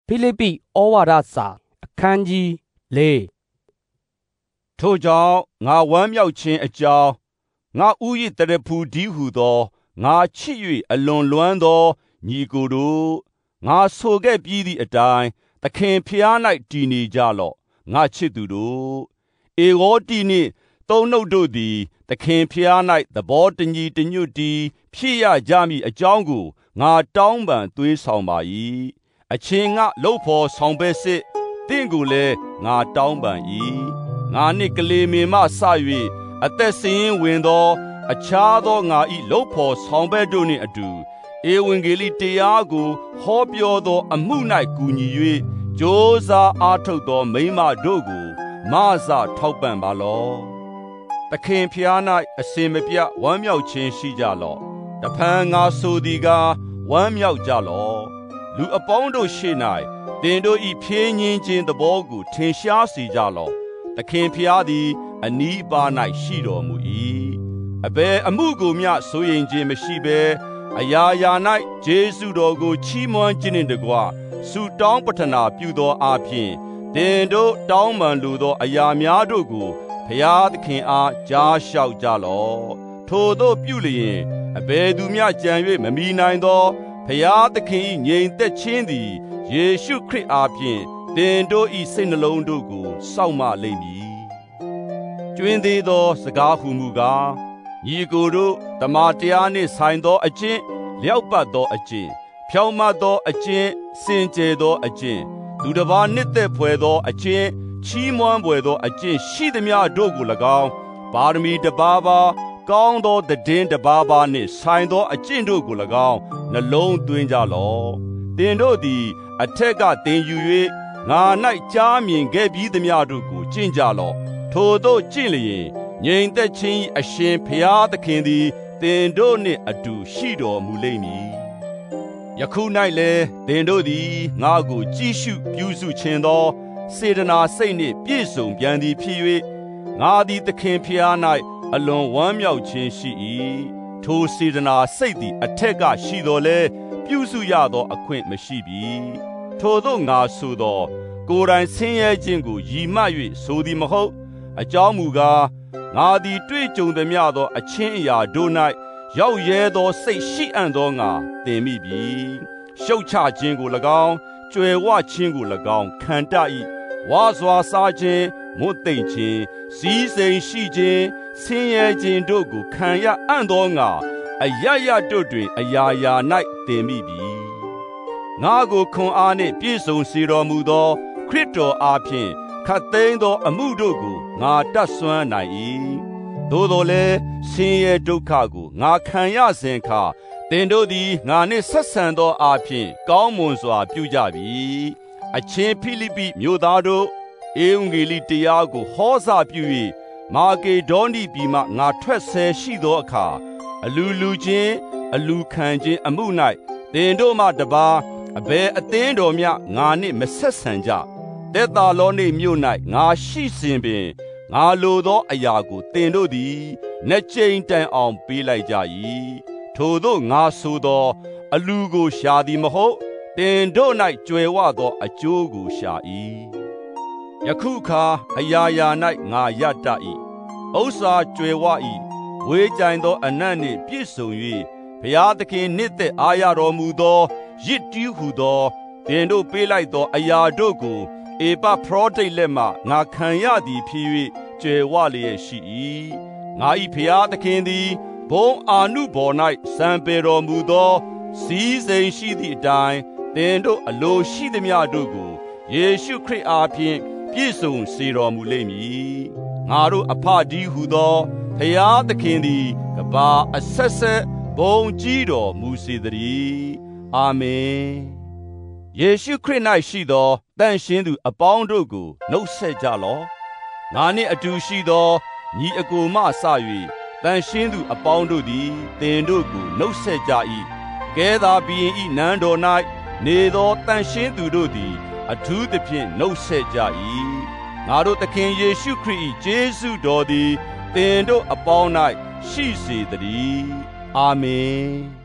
ဖိလိပ္ပိဩဝါဒစာအခန်းကြီး၄ထို့ကြောင့်ငါဝမ်းမြောက်ခြင်းအကြောင်းငါဥယျတရဖူဒီဟုသောငါချစ်၍အလွန်လွမ်းသောညီကိုတို့ငါဆိုခဲ့ပြီးသည့်အတိုင်းသခင်ဖျား၌တည်နေကြလော့ငါချစ်သူတို့ဧဝေါတိနှင့်သုံးနှုတ်တို့သည်သခင်ဖျား၌သဘောတညီတညွတ်တည်ဖြစ်ရကြမည်အကြောင်းကိုငါတောင်းပန်သွေးဆောင်ပါ၏အချင်းငါလှုပ်ဖော်ဆောင်ပဲစစ်တင့်ကိုလည်းငါတောင်းပန်၏ငါနှင့်ကလေးမင်မှစ၍အသက်စင်းဝင်သောအခြားသောငါ၏လှုပ်ဖော်ဆောင်ပဲတို့နှင့်အတူဧဝံဂေလိတရားကိုဟောပြောသောအမှု၌ကူညီ၍ကြိုးစားအားထုတ်သောမိန်းမတို့ကိုမဆထောက်ပံ့ပါလော့သခင်ဖျား၌အစဉ်မပြတ်ဝမ်းမြောက်ခြင်းရှိကြလော့တဖန်ငါဆိုသည်ကားဝမ်းမြောက်ကြလော့လူအပေါင်းတို့ရှေ့၌သင်တို့၏ဖြင်းညင်းခြင်းသဘောကိုထင်ရှားစေကြလော့သခင်ဖျားသည်အနီးပါး၌ရှိတော်မူ၏အဘယ်အမှုကိုမျှစိုးရိမ်ခြင်းမရှိဘဲအရာရာ၌ယေရှုတော်ကိုချီးမွမ်းခြင်းနှင့်တကွဆုတောင်းပတနာပြုသောအားဖြင့်သင်တို့တောင်းပန်လိုသောအရာများတို့ကိုဖျားသခင်အားကြားလျှောက်ကြလော့ထိုသို့ပြုလျင်အဘယ်သူမျှကြံ၍မမီနိုင်သောဖျားသခင်၏ငြိမ်သက်ခြင်းသည်ယေရှုခရစ်အားဖြင့်သင်တို့၏စိတ်နှလုံးတို့ကိုစောင့်မလိမ့်မည်ကျွင်းသေးသောစကားဟုမူကားညီကိုတို့တမန်တရားနှင့်ဆိုင်သောအကျင့်လျောက်ပတ်သောအကျင့်ဖြောင့်မတ်သောအကျင့်စင်ကြယ်သောအကျင့်သူတစ်ပါးနှစ်သက်ဖွယ်သောအကျင့်ချီးမွမ်းဖွယ်သောအကျင့်ရှိသမျှတို့ကို၎င်းပါရမီတစ်ပါးပါကောင်းသောတည်င်းတစ်ပါးပါနှင့်ဆိုင်သောအကျင့်တို့ကို၎င်းနှလုံးသွင်းကြလော့သင်တို့သည်အထက်ကသင်ယူ၍ငါ၌ကြားမြင်ခဲ့ပြီးသမျှတို့ကိုကျင့်ကြလော့ထိုတို့ကျင့်လျင်ငြိမ်သက်ခြင်း၏အရှင်ဖျားသခင်သည်သင်တို့နှင့်အတူရှိတော်မူလိမ့်မည်ယခု၌လည်းသင်တို့သည်ငါကိုကြည့်ရှုပြုစုခြင်းသောစေတနာစိတ်နှင့်ပြည့်စုံပြန်သည်ဖြစ်၍ငါသည်သခင်ဖျား၌အလွန်ဝမ်းမြောက်ခြင်းရှိ၏ထိုစေတနာစိတ်သည်အထက်ကရှိတော်လဲပြုစုရသောအခွင့်မရှိပြီထိုသို့ငါဆိုသောကိုယ်တိုင်ဆင်းရဲခြင်းကိုရည်မှတ်၍ဆိုသည်မဟုတ်အကြောင်းမူကားငါသည်တွေ့ကြုံသမျှသောအချင်းအရာတို့၌ရောက်ရဲသောစိတ်ရှိအံ့သောငါသင်မိပြီရှုတ်ချခြင်းကို၎င်းကြွယ်ဝခြင်းကို၎င်းခံတတ်၏ဝါစွာစားခြင်းမွတ်သိမ့်ခြင်းစည်းစိမ်ရှိခြင်းဆင်းရဲခြင်းတို့ကိုခံရအံ့သောငါအရရတို့တွင်အရာရာ၌သင်မိပြီငါကိုခွန်အားနှင့်ပြည့်စုံစေတော်မူသောခရစ်တော်အားဖြင့်ခတ်သိမ်းသောအမှုတို့ကိုငါတတ်စွမ်းနိုင်၏သို့တော်လည်းဆင်းရဲဒုက္ခကိုငါခံရစဉ်အခါသင်တို့သည်ငါနှင့်ဆက်ဆံသောအားဖြင့်ကောင်းမွန်စွာပြုကြပြီအချင်းဖိလိပ္ပိမြို့သားတို့ဧဝံဂေလိတရားကိုဟောစာပြု၍မာကေဒေါနိပြည်မှငါထွက်ဆဲရှိသောအခါအလူချင်းအလူခံခြင်းအမှု၌သင်တို့မှတပါးအဘယ်အသင်းတော်မျှငါနှင့်မဆက်ဆံကြသက်သာလောနိမြို့၌ငါရှိစဉ်ပင်ငါလိုသောအရာကိုသင်တို့သည်နှစ်ကြိမ်တိုင်အောင်ပေးလိုက်ကြ၏ထိုသို့ငါဆိုသောအလူကိုရှာသည်မဟုတ်သင်တို့၌ကြွယ်ဝသောအကျိုးကိုရှာ၏ယခုအခါအရာရာ၌ငါရတတ်၏ဥစ္စာကြွယ်ဝ၏ဝေးကြိုင်သောအနံ့နှင့်ပြည့်စုံ၍ဘုရားသခင်နှစ်သက်အားရတော်မူသောရစ်တီးဟုသောသင်တို့ပေးလိုက်သောအရာတို့ကိုဧပဖရောဒိတ်လက်မှငါခံရသည်ဖြစ်၍ကြွယ်ဝလျက်ရှိ၏ငါ၏ဘုရားသခင်သည်ဘုန်းအာနုဘော်၌စံပယ်တော်မူသောစည်းစိမ်ရှိသည့်အတိုင်းသင်တို့အလိုရှိသမျှတို့ကိုယေရှုခရစ်အားဖြင့်ပြည့်စုံစေတော်မူလိမ့်မည်ငါတို့အဖဒီဟုသောဘုရားသခင်သည်ကဘာအဆက်ဆက်ဘုန်းကြီးတော်မူစေသတည်းအာမင်ယေရှုခရစ်၌ရှိသောတန်ရှင်းသူအပေါင်းတို့ကိုနှုတ်ဆက်ကြလော့ငါနှင့်အတူရှိသောညီအကိုမှစ၍တန်ရှင်းသူအပေါင်းတို့သည်သင်တို့ကိုနှုတ်ဆက်ကြ၏ကဲသာဘုရင်၏နန်းတော်၌နေသောတန်ရှင်းသူတို့သည်အထူးသဖြင့်နှုတ်ဆက်ကြ၏ငါတို့သခင်ယေရှုခရစ်၏ကျေးဇူးတော်သည်သင်တို့အပေါင်း၌ရှိစေသတည်းအာမင်